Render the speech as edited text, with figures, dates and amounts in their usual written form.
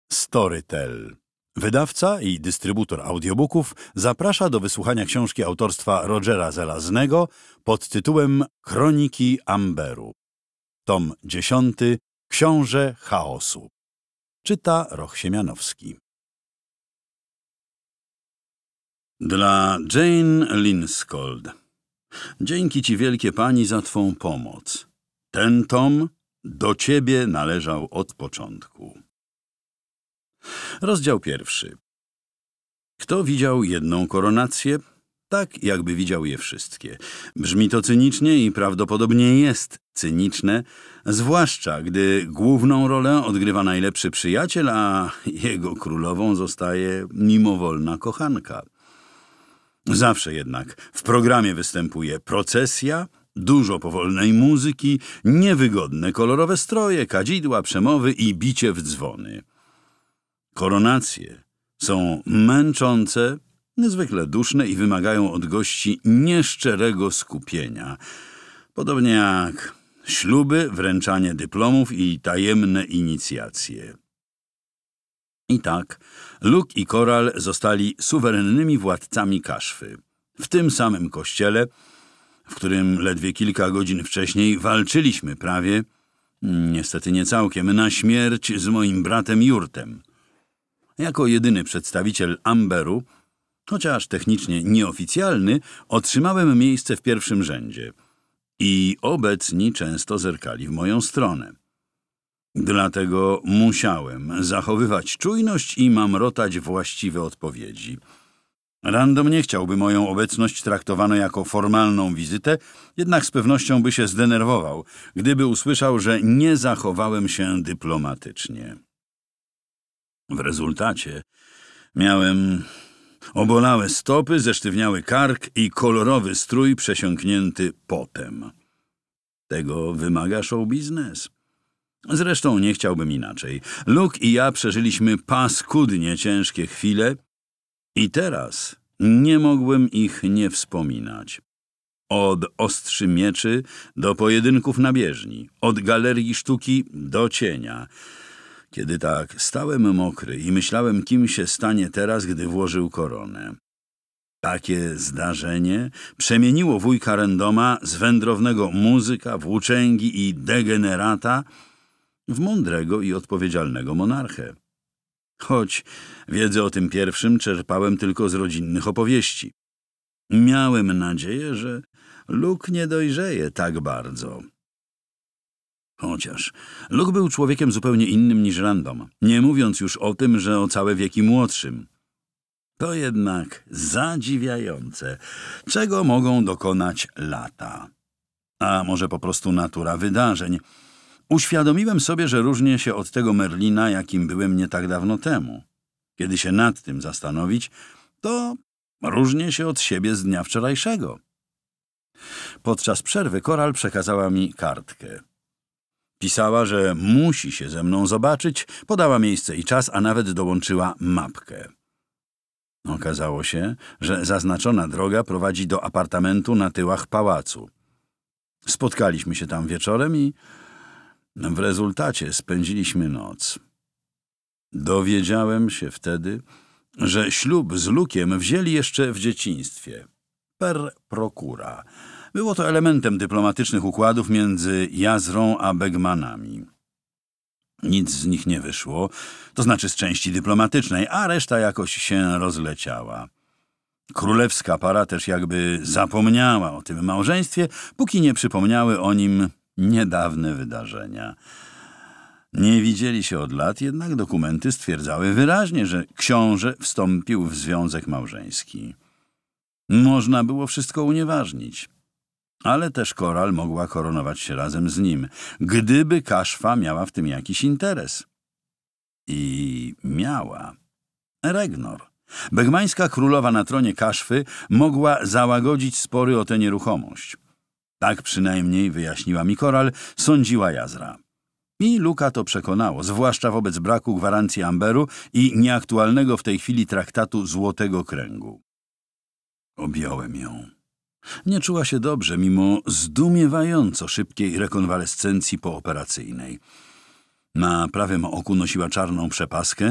Storytel. Wydawca i dystrybutor audiobooków zaprasza do wysłuchania książki autorstwa Rogera Zelaznego pod tytułem Kroniki Amberu. Tom 10. Książę chaosu. Czyta Roch Siemianowski. Dla Jane Linskold. Dzięki Ci, wielkie Pani, za Twą pomoc. Ten tom do Ciebie należał od początku. Rozdział 1. Kto widział jedną koronację? Tak, jakby widział je wszystkie. Brzmi to cynicznie i prawdopodobnie jest cyniczne, zwłaszcza gdy główną rolę odgrywa najlepszy przyjaciel, a jego królową zostaje mimowolna kochanka. Zawsze jednak w programie występuje procesja, dużo powolnej muzyki, niewygodne kolorowe stroje, kadzidła, przemowy i bicie w dzwony. Koronacje są męczące, niezwykle duszne i wymagają od gości nieszczerego skupienia. Podobnie jak śluby, wręczanie dyplomów i tajemne inicjacje. I tak Luke i Coral zostali suwerennymi władcami Kaszfy. W tym samym kościele, w którym ledwie kilka godzin wcześniej walczyliśmy prawie, niestety nie całkiem, na śmierć z moim bratem Jurtem. Jako jedyny przedstawiciel Amberu, chociaż technicznie nieoficjalny, otrzymałem miejsce w pierwszym rzędzie i obecni często zerkali w moją stronę. Dlatego musiałem zachowywać czujność i mamrotać właściwe odpowiedzi. Random nie chciałby moją obecność traktowano jako formalną wizytę, jednak z pewnością by się zdenerwował, gdyby usłyszał, że nie zachowałem się dyplomatycznie. W rezultacie miałem obolałe stopy, zesztywniały kark i kolorowy strój przesiąknięty potem. Tego wymaga show biznes. Zresztą nie chciałbym inaczej. Luke i ja przeżyliśmy paskudnie ciężkie chwile i teraz nie mogłem ich nie wspominać. Od ostrzy mieczy do pojedynków na bieżni, od galerii sztuki do cienia. Kiedy tak stałem mokry i myślałem, kim się stanie teraz, gdy włożył koronę. Takie zdarzenie przemieniło wujka Randoma z wędrownego muzyka, włóczęgi i degenerata w mądrego i odpowiedzialnego monarchę. Choć wiedzę o tym pierwszym czerpałem tylko z rodzinnych opowieści. Miałem nadzieję, że Luke nie dojrzeje tak bardzo. Chociaż Luke był człowiekiem zupełnie innym niż Random, nie mówiąc już o tym, że o całe wieki młodszym. To jednak zadziwiające, czego mogą dokonać lata. A może po prostu natura wydarzeń. Uświadomiłem sobie, że różnię się od tego Merlina, jakim byłem nie tak dawno temu. Kiedy się nad tym zastanowić, to różnię się od siebie z dnia wczorajszego. Podczas przerwy Coral przekazała mi kartkę. Pisała, że musi się ze mną zobaczyć, podała miejsce i czas, a nawet dołączyła mapkę. Okazało się, że zaznaczona droga prowadzi do apartamentu na tyłach pałacu. Spotkaliśmy się tam wieczorem i w rezultacie spędziliśmy noc. Dowiedziałem się wtedy, że ślub z Lukiem wzięli jeszcze w dzieciństwie. Per procura. Było to elementem dyplomatycznych układów między Jazrą a Begmanami. Nic z nich nie wyszło, to znaczy z części dyplomatycznej, a reszta jakoś się rozleciała. Królewska para też jakby zapomniała o tym małżeństwie, póki nie przypomniały o nim niedawne wydarzenia. Nie widzieli się od lat, jednak dokumenty stwierdzały wyraźnie, że książę wstąpił w związek małżeński. Można było wszystko unieważnić. Ale też Coral mogła koronować się razem z nim, gdyby Kaszfa miała w tym jakiś interes. I miała. Regnor, begmańska królowa na tronie Kaszfy, mogła załagodzić spory o tę nieruchomość. Tak przynajmniej, wyjaśniła mi Coral, sądziła Jazra. I Luka to przekonało, zwłaszcza wobec braku gwarancji Amberu i nieaktualnego w tej chwili traktatu Złotego Kręgu. Objąłem ją. Nie czuła się dobrze, mimo zdumiewająco szybkiej rekonwalescencji pooperacyjnej. Na prawym oku nosiła czarną przepaskę,